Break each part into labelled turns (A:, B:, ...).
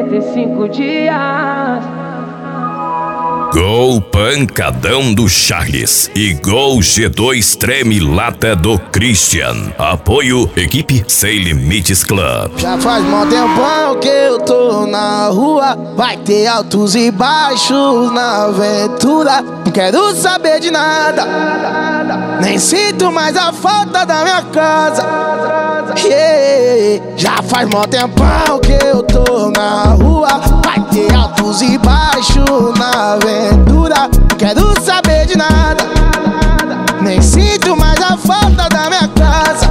A: 65 dias.
B: Gol Pancadão do Charles e Gol G2 Treme Lata do Christian. Apoio Equipe Sem Limites Club.
C: Já faz mó tempão que eu tô na rua. Vai ter altos e baixos na aventura. Não quero saber de nada, nem sinto mais a falta da minha casa. Já faz mó tempão que eu tô na rua. Vai ter altos e baixos na aventura. Não quero saber de nada, nem sinto mais a falta da minha casa.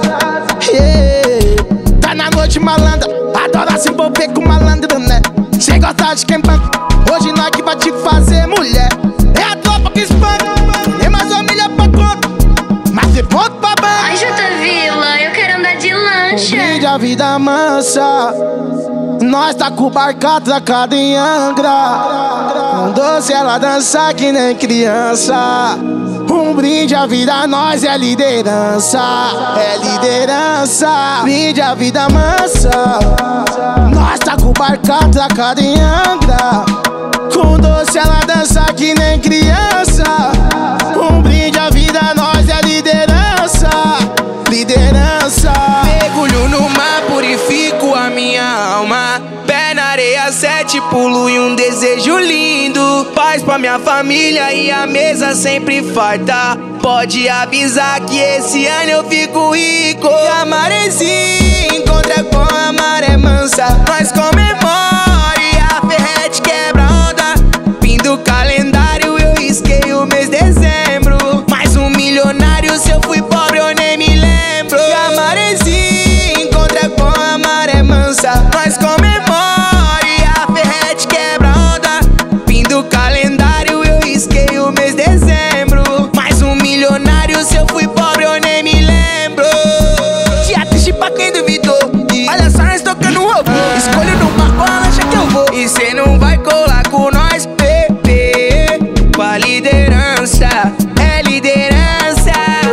C: Tá na noite malandra, adora se envolver com malandro, né? Cê gosta de quem banca, hoje nós que vai te fazer mulher. É a tropa que espanca, nem mais família pra conta, mas tem ponto pra banca.
D: Ai, Jota Vila, eu quero andar de lancha.
C: Brinde a vida mansa, nós tá com o barco atracado em Angra. Com doce ela dança que nem criança. Um brinde à vida, nós é liderança. É liderança. Brinde a vida mansa, nós tá com o barco atracado em Angra. Com doce ela dança que nem criança. Um brinde à vida, nós é liderança. Liderança.
E: Mergulho no mar, purifico a minha alma. Pé na areia, 7 pulo e um desejo lindo. Paz pra minha família e a mesa sempre farta. Pode avisar que esse ano eu fico rico. E a maresia encontra com a maré mansa. Nós comemora e a ferrete quebra onda. Fim do calendário eu risquei o mês de dezembro. Mais um milionário, se eu fui pobre eu nem me lembro. E a maresia encontra com a maré mansa. Nós comemora e a ferrete quebra onda. Fim do calendário eu risquei o mês de dezembro. Mais um milionário, se eu fui pobre eu nem me lembro. Dia triste pra quem duvidou. Olha só nós tocando robô. Escolho no barco a lancha que eu vou. E cê não vai colar com nós, bebê. Com a liderança, é liderança.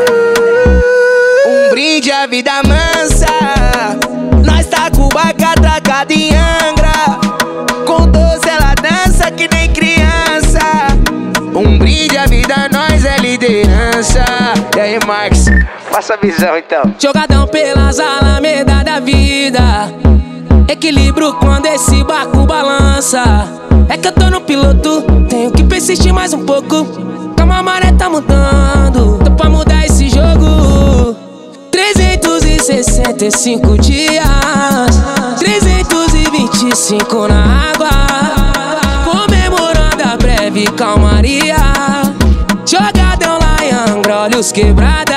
E: Um brinde à vida mansa, nós tá com o barco atracado em Angra. Com doce ela dança que nem criança. Um brinde à vida, nós é liderança. E aí, Marcos, passa a visão então.
A: Jogadão pelas alamedas da vida, equilíbrio quando esse barco balança. É que eu tô no piloto, tenho que persistir mais um pouco. Calma, a maré tá mudando, tô pra mudar esse jogo. 365 dias, 325 na água, comemorando a breve calmaria. Jogadão lá em Angra, olhos quebrada.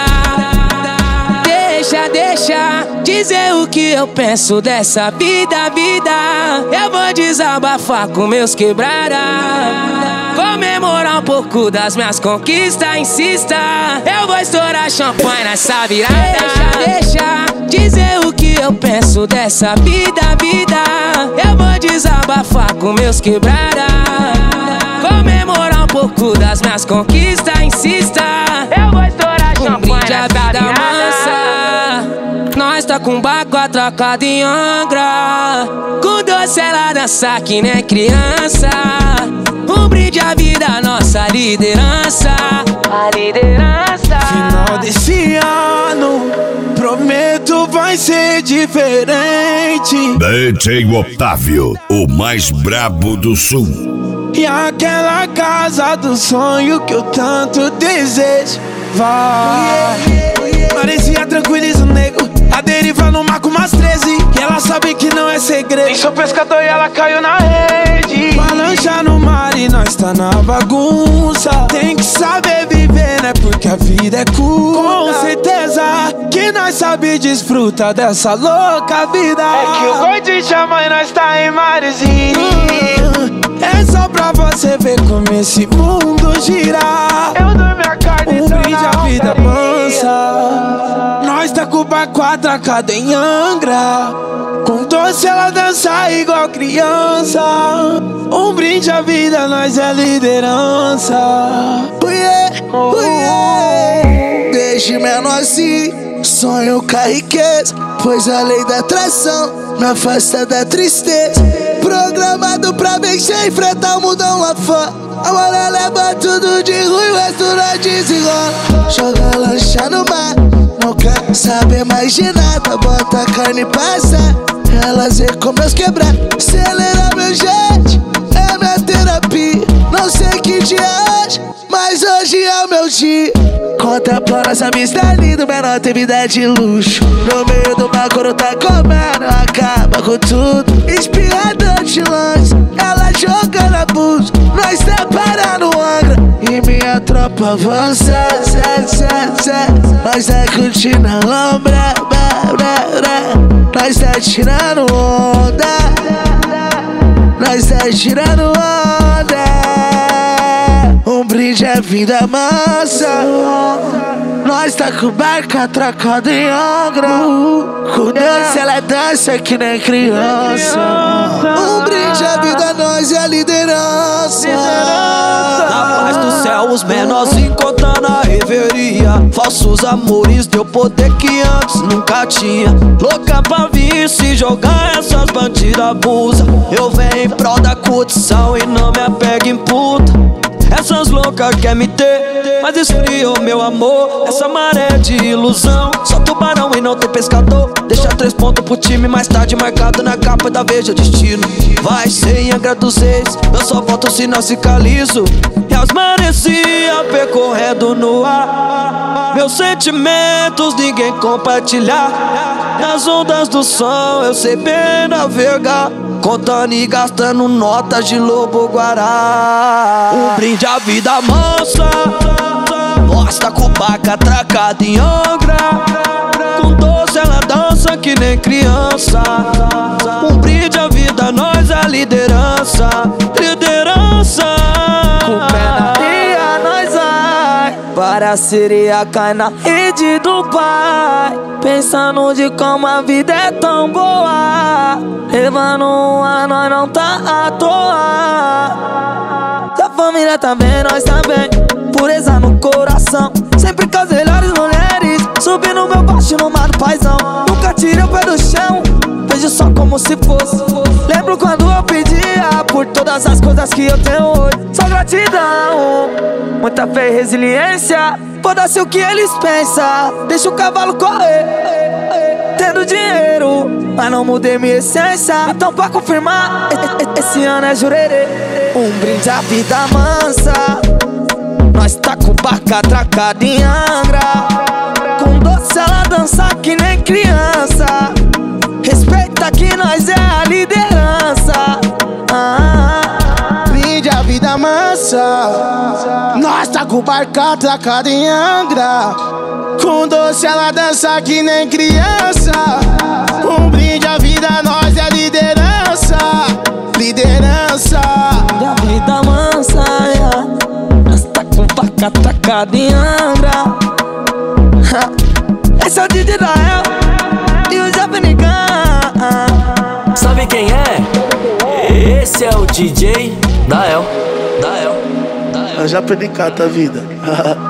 A: Deixa dizer o que eu penso dessa vida. Eu vou desabafar com meus quebrada. Comemorar um pouco das minhas conquistas, insista. Eu vou estourar champanhe nessa virada. Deixa dizer o que eu penso dessa vida. Eu vou desabafar com meus quebrada. Comemorar um pouco das minhas conquistas, insista. Eu vou estourar champanhe nessa virada. Nós tá com o barco atracado em Angra. Com doce ela dança que nem criança. Um brinde à vida, nossa liderança. A liderança.
C: Final desse ano, prometo vai ser diferente.
B: DJ Otávio, o mais brabo do sul.
C: E aquela casa do sonho que eu tanto desejo vai. Parecia tranquiliza o nego, a deriva no mar com umas 13. E ela sabe que não é segredo. Nem sou pescador e ela caiu na rede. Uma lancha no mar e nós tá na bagunça. Tem que saber viver, né? Porque a vida é curta. Com certeza que nós sabe desfrutar dessa louca vida. É que o gordinho chama e nós tá em marezinho. É só pra você ver como esse mundo gira. Eu dou minha carne, um brinde à vida mansa. Nós tá com o barco atracado em Angra. Com doce ela dança igual criança. Um brinde à vida, nós é liderança. Deixe menor assim, sonho com a riqueza, pois a lei da atração me afasta da tristeza. Programado pra vencer, enfrentar o mundão lá fora. A mulher leva tudo de ruim, o resto nós desenrola. Joga lancha no mar, não quer saber mais de nada. Bota a carne e passa, elas vê como meus quebrar. Acelera meu jet, é minha terapia. Não sei que dia é hoje, mas hoje é o meu dia. Contemplando essa vista linda, menor tem vida de luxo. No meio do mar, quando tá comendo, acaba com tudo. Espirrador de lanche, ela jogando abuso. Nós tá parando Angra e minha tropa avança. Nós tá curtindo a lombra, nós tá tirando onda. Nós tá tirando onda. Um brinde é vida mansa. Nós tá com barca trocada em Angra. Com dança ela dança que nem criança. Um brinde é vida, nós é a liderança.
F: Na paz do céu os menorzinhos contando a reveria. Falsos amores deu poder que antes nunca tinha. Louca pra vir se jogar, essas bandidas abusam. Eu venho em prol da curtição e não me apego em puta. Essas loucas quer me ter, mas esfriou meu amor. Essa maré de ilusão, só tubarão e não tem pescador. Deixa 3 pontos pro time, mais tarde marcado na capa da Veja Destino. Vai ser em Angra dos Reis, eu só volto se não ficar liso. E as maresia percorrendo no ar. Meus sentimentos ninguém compartilhar. Nas ondas do som eu sei bem navegar, contando e gastando notas de lobo guará. Um brinde à vida mansa. Nós tá com barca atracada em Angra. Com doce ela dança que nem criança. Um brinde à vida, nós a liderança. Liderança. Com pé na areia nós vai, para a sereia cai na rede do pai. Pensando de como a vida é tão boa. Levando uma, nós não tá à toa. Se a família tá bem, nós tá bem. Pureza no coração, sempre com as melhores mulheres. Subi no meu baixo no mar do paizão. Nunca tirei o pé do chão, vejo só como se fosse. Lembro quando eu pedia por todas as coisas que eu tenho hoje. Só gratidão, muita fé e resiliência. Foda-se o que eles pensam, deixa o cavalo correr. Tendo dinheiro, mas não mudei minha essência. Então pra confirmar, esse ano é jurerê. Um brinde à vida mansa. Nós tá com barca atracada em Angra. Com doce ela dança que nem criança. Respeita que nós é a liderança.
C: Brinde a vida mansa. Nós tá com barca atracada em Angra. Com doce ela dança que nem criança. Um brinde a vida, nós é a liderança. Liderança.
F: Brinde a vida mansa, yeah. Nós tá com barca atracada em Angra. Esse é o DJ Dael e o Japanican.
G: Sabe quem é? Esse é o DJ Dael.
C: É o Japanican da vida.